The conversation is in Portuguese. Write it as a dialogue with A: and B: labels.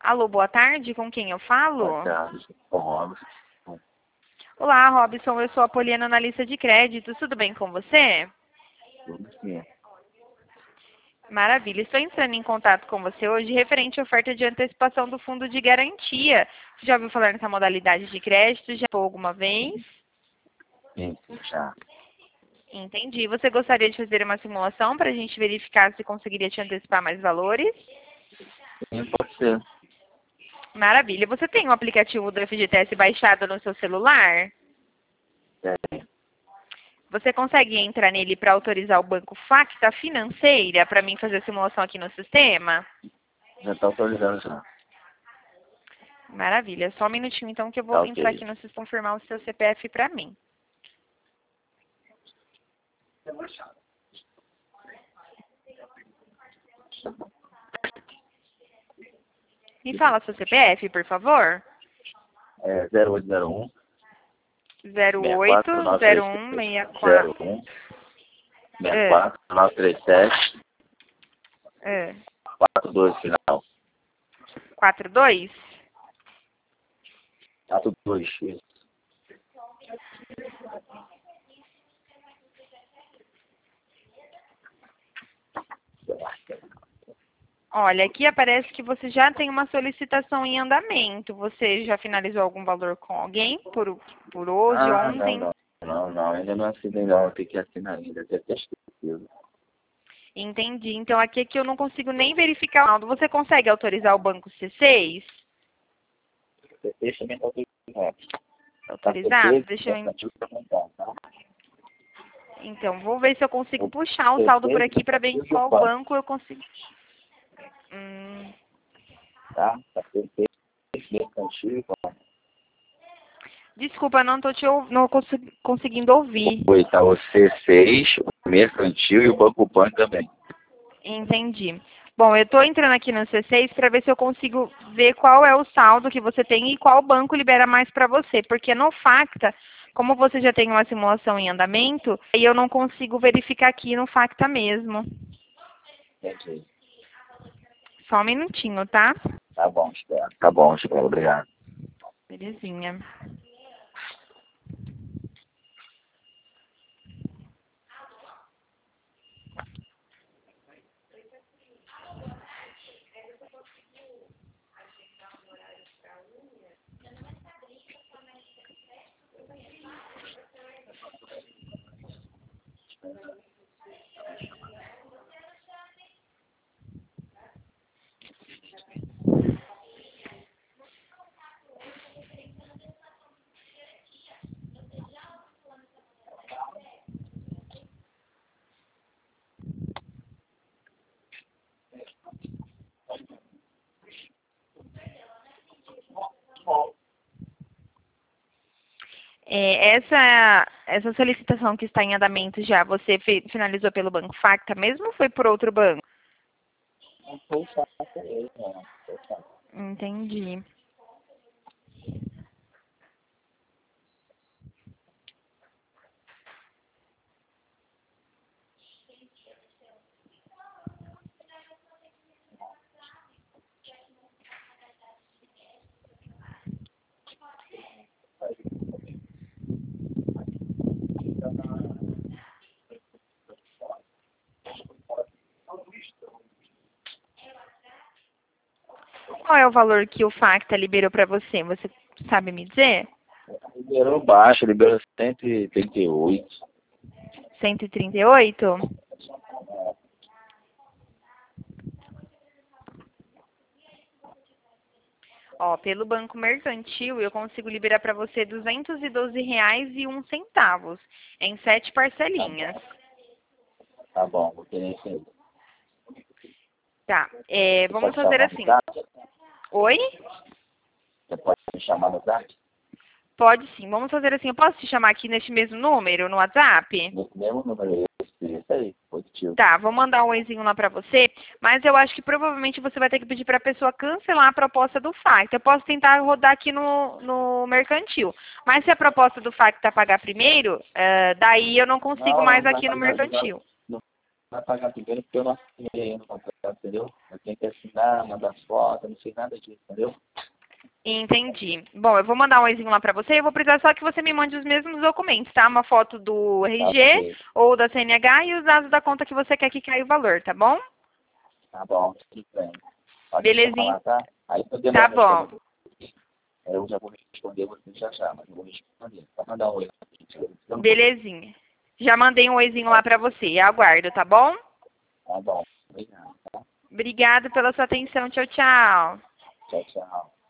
A: Alô, boa tarde, com quem eu falo?
B: Boa tarde, com Robson.
A: Olá, Robson, eu sou a Poliana, analista de crédito, tudo bem com você?
B: Tudo sim.
A: Maravilha, estou entrando em contato com você hoje referente à oferta de antecipação do fundo de garantia. Você já ouviu falar nessa modalidade de crédito? Já foi alguma vez?
B: Sim, já.
A: Entendi. Você gostaria de fazer uma simulação para a gente verificar se conseguiria te antecipar mais valores?
B: Sim, pode ser.
A: Maravilha. Você tem o aplicativo do FGTS baixado no seu celular?
B: É,
A: Você consegue entrar nele para autorizar o banco Facta Financeira para mim fazer a simulação aqui no sistema?
B: já está autorizando já.
A: Maravilha. Só um minutinho então que eu
B: Tá
A: vou entrar
B: ok.
A: aqui no sistema confirmar o seu CPF para mim. Me fala seu CPF, por favor.
B: É 0801 64 937
A: 080164.
B: 01
A: É,
B: 64 937
A: é.
B: 42 final.
A: 42?
B: 42, isso.
A: Olha, aqui aparece que você já tem uma solicitação em andamento. Você já finalizou algum valor com alguém por hoje,
B: Ah, não,
A: ontem?
B: não. Não, ainda não assinei não, eu tenho que assinar ainda, até esquecido.
A: Entendi. Então aqui é que eu não consigo nem verificar o saldo. Você consegue autorizar o banco C6?
B: Deixa eu autorizar.
A: Autorizado? Deixa eu...
B: Tá?
A: Então, vou ver se eu consigo
B: O
A: puxar o saldo por aqui para ver em qual banco eu consigo.
B: Tá? Tá perfeito. Contigo.
A: Desculpa, não tô não conseguindo ouvir.
B: Foi, tá o C6, o mercantil e o Banco Pan também.
A: Entendi. Bom, eu estou entrando aqui no C6 para ver se eu consigo ver qual é o saldo que você tem e qual banco libera mais para você. Porque no Facta, como você já tem uma simulação em andamento, aí eu não consigo verificar aqui no Facta mesmo.
B: Entendi.
A: Só um minutinho, tá?
B: Tá bom, espero. Tá bom, espero. Obrigado.
A: Belezinha. Essa solicitação que está em andamento já, você finalizou pelo Banco Facta mesmo ou foi por outro banco?
B: Não foi fácil mesmo, não. Foi fácil.
A: Entendi. Qual é o valor que o Facta liberou para você? Você sabe me dizer?
B: Liberou baixo, liberou 138.
A: 138? Ó, pelo Banco Mercantil, eu consigo liberar para você R$ 212,01 em 7 parcelinhas.
B: Tá bom, vou querer isso aí.
A: Tá,
B: Você
A: vamos
B: pode
A: fazer
B: chamar no
A: assim.
B: zap?
A: Oi?
B: Você pode me chamar no zap?
A: Pode sim, vamos fazer assim. Eu posso te chamar aqui neste mesmo número, no WhatsApp?
B: Nesse mesmo número, isso aí, positivo.
A: Tá, vou mandar um oizinho lá pra você, mas eu acho que provavelmente você vai ter que pedir pra pessoa cancelar a proposta do Facta. Eu posso tentar rodar aqui no Mercantil, mas se a proposta do Facta pagar primeiro, daí eu não consigo
B: Não,
A: mais
B: não vai
A: aqui no
B: pagar,
A: Mercantil.
B: não vai pagar primeiro porque eu não assinei no contrato, entendeu? Eu tenho que assinar, mandar foto, não sei nada disso, entendeu?
A: Entendi. Bom, eu vou mandar um oizinho lá pra você. Eu vou precisar só que você me mande os mesmos documentos, tá? Uma foto do
B: Tá
A: RG
B: ok.
A: ou da CNH e os dados da conta que você quer que caia o valor, tá bom?
B: Tá bom, tudo bem. Pode me chamar
A: Belezinha.
B: lá, tá? Aí se eu
A: Tá
B: demorar a
A: bom.
B: responder, eu já vou responder você já, mas eu vou responder. Só mandar um oi.
A: Belezinha. Já mandei um oizinho lá pra você. Aguardo, tá bom?
B: Tá bom. Obrigado, tá?
A: Obrigada pela sua atenção. Tchau, tchau.
B: Tchau, tchau.